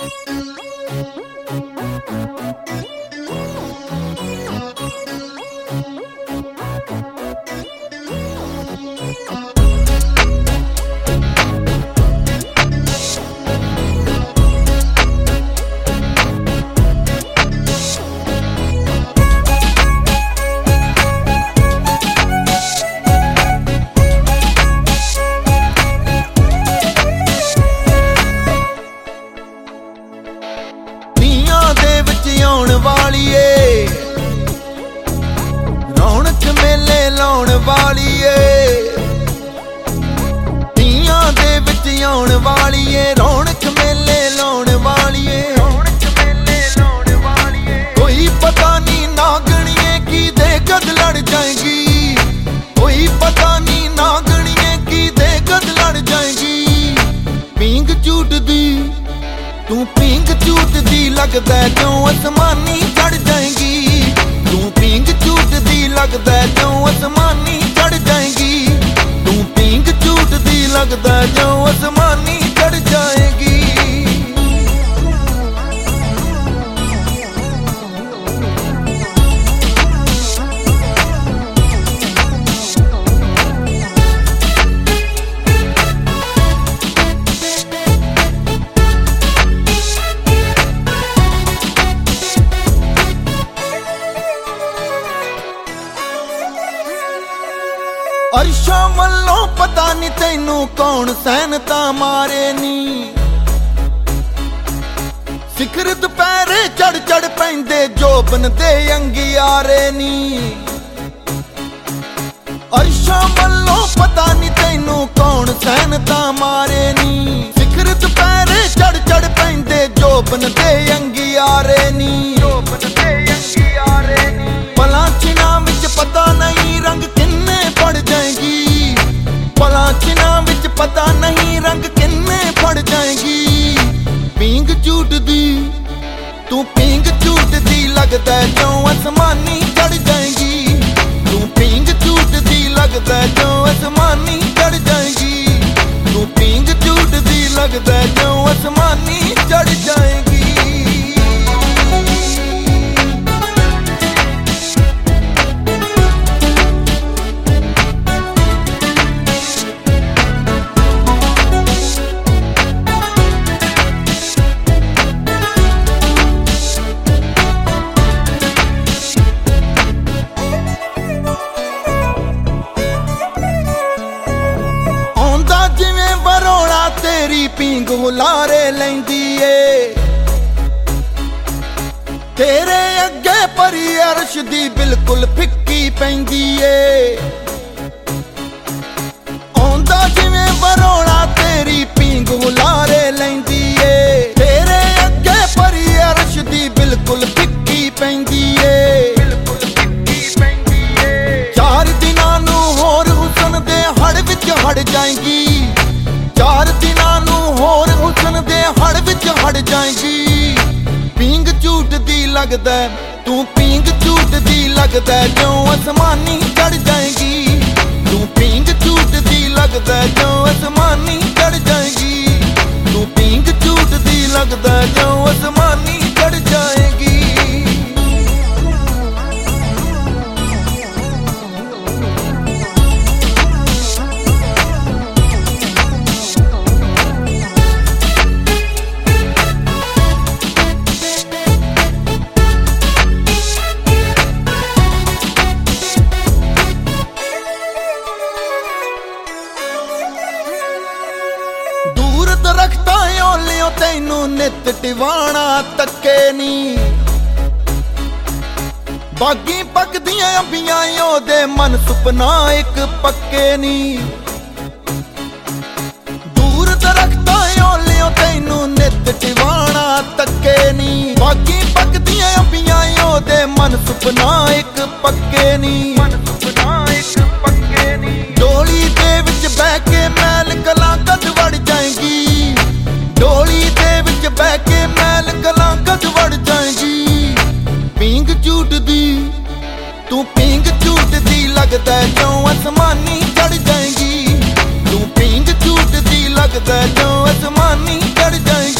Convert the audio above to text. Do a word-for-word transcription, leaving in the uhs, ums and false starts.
आउण वालीए रौनक मेले लाउण वालीए धीआं दे विच आउण वालीए रौनक मेले लाउण वालीए कोई पता नहीं नागणिए की दे कद लड़ जाएगी कोई पता नहीं नागणिए की दे कद लड़ जाएगी पींग झूटदी तू पींग झूटदी लगदा क्यों आसमानी चढ़ जाएगी तू पींग झूटदी लगदा क्यों आसमानी चढ़ जाएगी तू पींग झूटदी लगदा क्यों आसमानी चढ़ जाएगी। अर्शा वल्लों पता नहीं तैनू कौन सहनता मारे नी सिखर दुपहरे चढ़ चढ़ पैंदे जोबन दे अंगियारे नी अर्शा वल्लों पता नहीं तैनू कौन सहनता मारे नी सिखर दुपहरे चढ़ चढ़ पैंदे जोबन दे अंगियारे नी जोबन दे अंगियारे नी भला चिना विच पता नहीं रंग किन्ने पड़ जाएगी भला चिना विच पता नहीं रंग किन्ने पड़ जाएगी पींग झूटदी तू पींग झूटदी लगदा क्यों आसमानी चढ़ जाएगी तू पींग झूटदी लगदा क्यों आसमानी चढ़ जाएगी तू पींग झूटदी लगदा क्यों आसमानी चढ़ जाएगी। तेरी पींग हुलारे लैंदी ए तेरे अगे परी अर्श दी बिल्कुल फिक्की पैंदी ए आंदा जिवें वरोड़ा तेरी पींग हुलारे लैंदी ए तेरे अगे परी अर्श दी बिल्कुल फिक्की पैंदी ए बिल्कुल फिक्की पैंदी ए चार दिनां नू होर हुसन दे हड़ विच हड़ जाएगी चार दिनां नू होर हुसन दे हड़ विच हड़ जाएगी पींग झूटदी लगदा तू पींग झूटदी लगदा क्यों आसमानी चढ़ जाएगी तू पींग झूटदी लगदा क्यों आसमानी चढ़ जाएगी तू पींग झूटदी लगदा क्यों आसमानी चढ़ जाएगी। दरख्तां ओलियों तैनू नित टिवाणा तके नी बागी पकदियां अंबियां ओदे मन सुपना एक पक्के नी दूर दरख्तां ओलियों तैनू नित टिवाणा तके नी बागी पकदियां अंबियां ओदे मन सुपना एक पक्के नी मन सुपना एक पक्के नी डोली दे विच बह के मैल कलां कद वड़ जाएगी डोली दे विच बह के मैल कलां कद वड़ जाएगी पींग झूटदी तू पींग झूटदी लगदा क्यों आसमानी चढ़ जाएगी तू पींग झूटदी लगदा क्यों आसमानी चढ़ जाएगी।